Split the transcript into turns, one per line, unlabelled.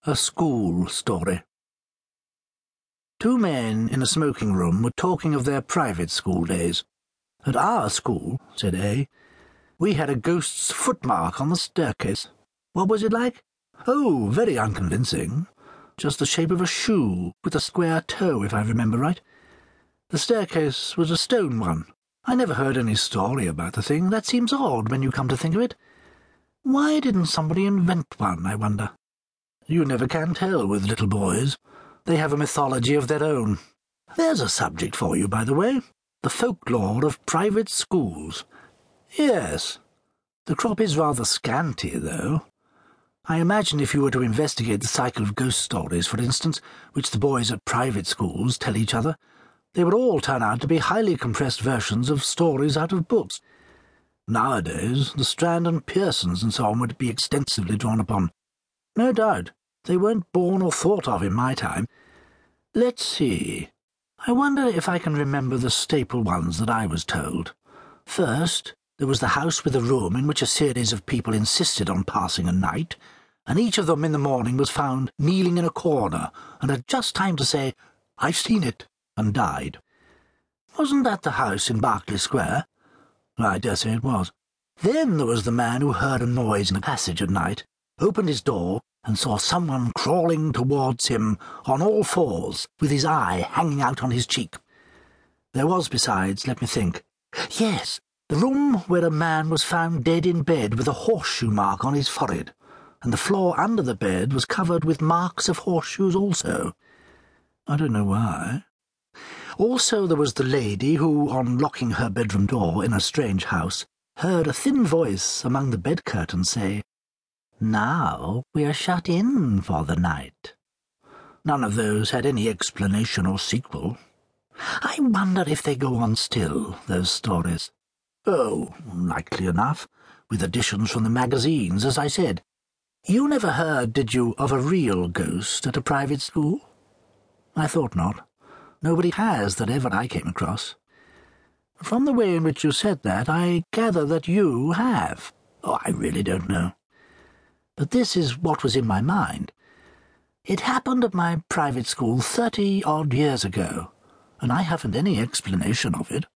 A school story. Two men in a smoking room were talking of their private school days. "At our school," said A, "we had a ghost's footmark on the staircase." "What was it like?" "Oh, very unconvincing. Just the shape of a shoe, with a square toe, if I remember right. The staircase was a stone one. I never heard any story about the thing. That seems odd when you come to think of it. Why didn't somebody invent one, I wonder? You never can tell with little boys. They have a mythology of their own. There's a subject for you, by the way. The folklore of private schools. Yes. The crop is rather scanty, though. I imagine if you were to investigate the cycle of ghost stories, for instance, which the boys at private schools tell each other, they would all turn out to be highly compressed versions of stories out of books. Nowadays, the Strand and Pearsons and so on would be extensively drawn upon. No doubt. They weren't born or thought of in my time. Let's see. I wonder if I can remember the staple ones that I was told. First, there was the house with a room in which a series of people insisted on passing a night, and each of them in the morning was found kneeling in a corner and had just time to say, "I've seen it," and died. Wasn't that the house in Berkeley Square? I dare say it was. Then there was the man who heard a noise in the passage at night, opened his door, and saw someone crawling towards him on all fours, with his eye hanging out on his cheek. There was, besides, let me think. Yes, the room where a man was found dead in bed with a horseshoe mark on his forehead, and the floor under the bed was covered with marks of horseshoes also. I don't know why. Also there was the lady who, on locking her bedroom door in a strange house, heard a thin voice among the bed curtains say, "Now we are shut in for the night." None of those had any explanation or sequel. I wonder if they go on still, those stories. Oh, likely enough, with additions from the magazines, as I said. You never heard, did you, of a real ghost at a private school? I thought not. Nobody has that ever I came across. From the way in which you said that, I gather that you have. Oh, I really don't know. But this is what was in my mind. It happened at my private school 30-odd years ago, and I haven't any explanation of it.